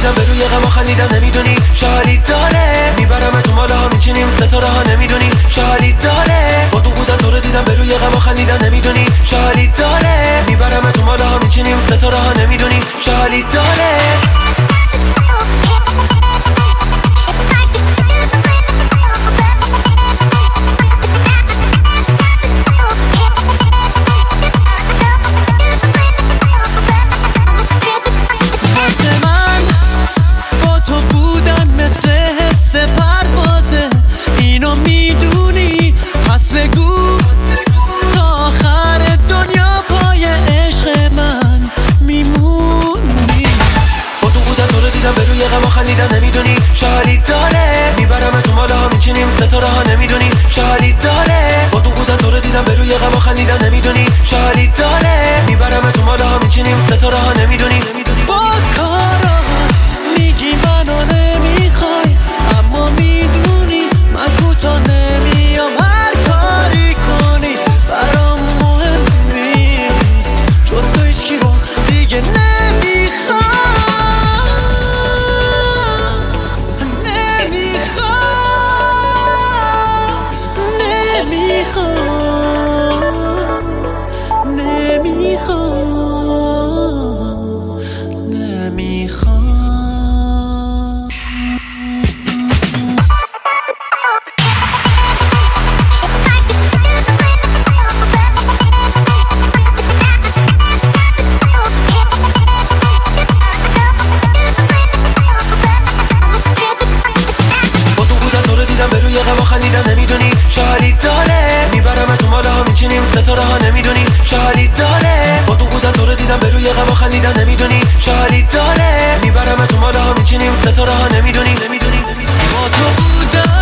دیدم به روی غم خندیدن نمیدونی چه حالی داره میبرم تو ماله ها میچینیم ستاره ها نمیدونی چه حالی داره با تو بودن تو رو دیدم به روی غم خندیدن نمیدونی چه حالی داره میبرم تو ماله ها میچینیم ستاره ها نمیدونی چه حالی داره خندیدن نمیدونی چه حالی داره میبرم تو ماله ها میچینیم ستاره ها نمیدونی چه حالی داره با تو بودن تو رو دیدم به روی غم خندیدن نمیدونی چه حالی داره میبرم تو ماله ها میچینیم ستاره ها نمیدونی با کارات میگی منو نمیخوای اما میدونی من کوتا نمیام هر کاری کنی برام مهم نیست جز تو هیچکی رو دیگه نمیخوام خندیدن نمیدونی چه حالی داره میبرم تو ماله ها میچینیم ستاره ها نمیدونی چه حالی داره با تو بودن تو رو دیدم به روی غم خندیدن نمیدونی چه حالی داره میبرم تو ماله ها میچینیم ستاره ها نمیدونی با تو بودن